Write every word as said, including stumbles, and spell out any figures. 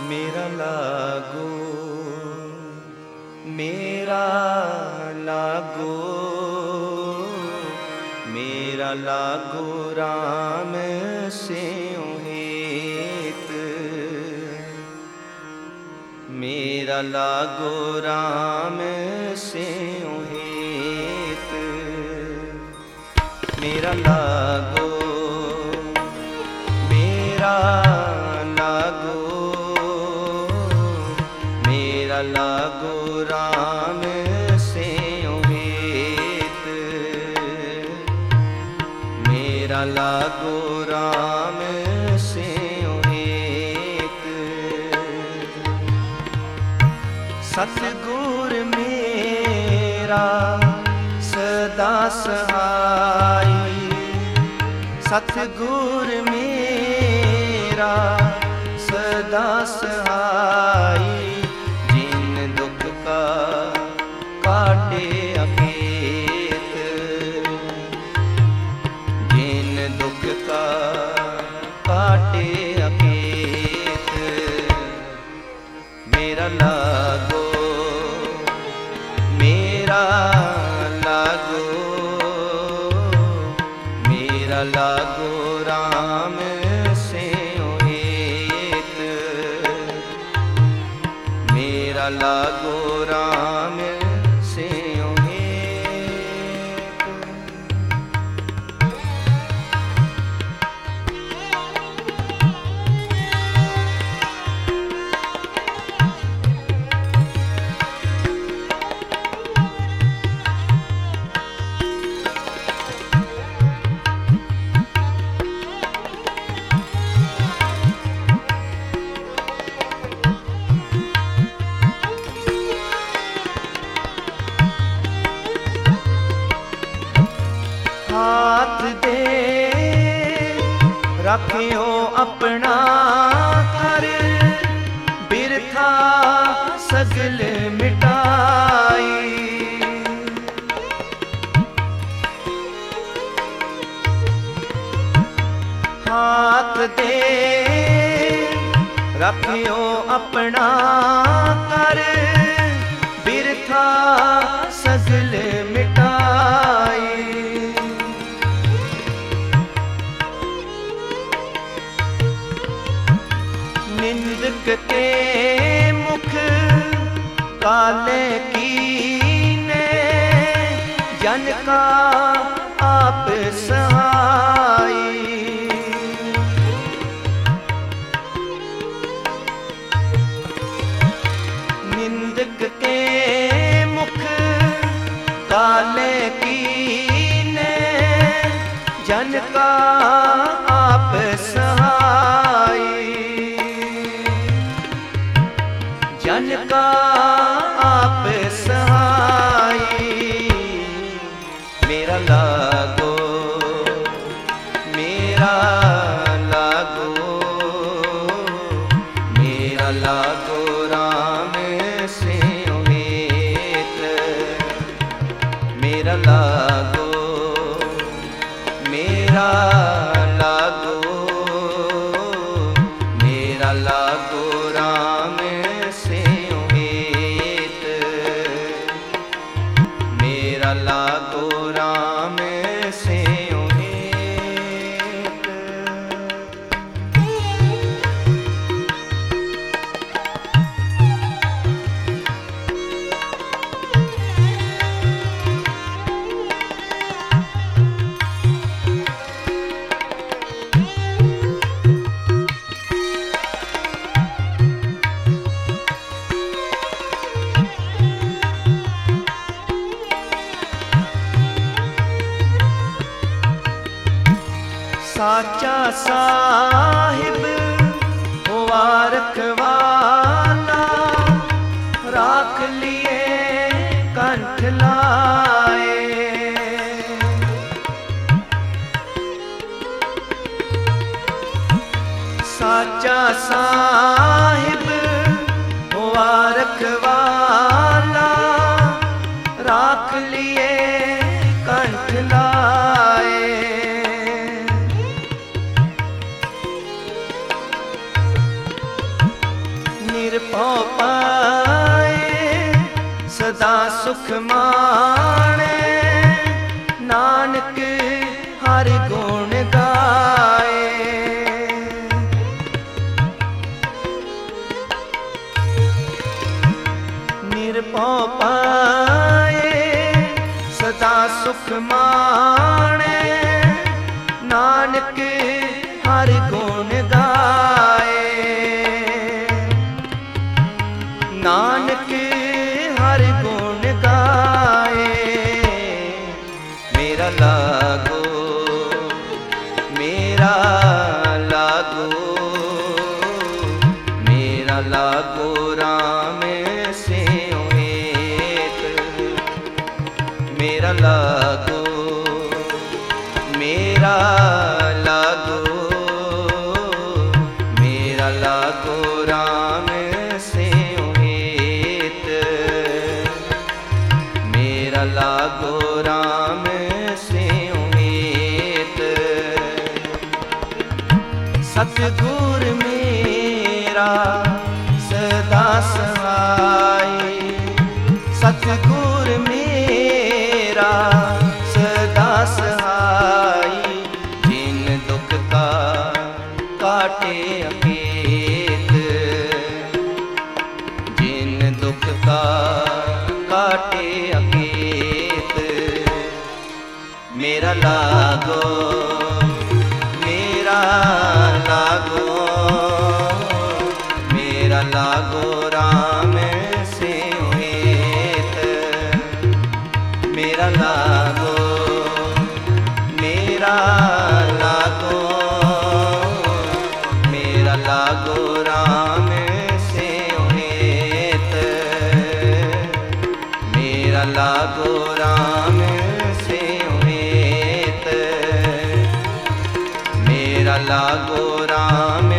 मेरा लागो मेरा लागो मेरा लागो राम स्यों हेत। मेरा लागो राम स्यों हेत। मेरा लागो मेरा लागो मेरा लागो राम स्यों हेत। मेरा लागो राम स्यों हेत। सतगुर मेरा सदा सहाई। सतगुर मेरा सदा सहाई। जिन दुख का काटे अकेत। जिन दुख का काटे अकेत। मेरा लागो मेरा लागो मेरा लागो राम स्यों हेत। मेरा लागो राम स्यों हेत। हाथ दे रखियो अपना कर। बिरथा सगल मिटाई। हाथ दे रखियो अपना कर। बिरथा सगल मिटाई। निंदक के मुख काले कीने। जन का आप सहाई। निंदक के मुख काले कीने। जन का आप सहाई। जन का आप सहाई। मेरा लागो मेरा लागो मेरा लागो राम स्यों हेत। मेरा लागो मेरा लागो मेरा लागो राम स्यों हेत। मेरा लागो राम स्यों हेत। साचा साहिब हुआ रखवाला। राख लिए कंठ लाए। साचा साहिब हुआ रखवाला। राख लिए कंठ लाए। सुख माणे, नानक हर गुण गाए। निरभौ पाए सदा सुख माणे, नानक हर गुण गाए। नानक हर गुण गाए। मेरा लागो मेरा लागो मेरा लागो राम सियो हेत। मेरा लागो मेरा लागो मेरा लागो राम सियो हेत। मेरा लागो राम सियो हेत। सतगुर मेरा सदा सहाय, सतगुर मेरा सदा सहाय। जिन दुख का काटे अकेत, जिन दुख का काटे अकेत। मेरा लागो मेरा लागो मेरा लागो राम सियो हेत। मेरा लागो मेरा लागो मेरा लागो राम सियो हेत। मेरा लागो राम सियो हेत। मेरा लागो राम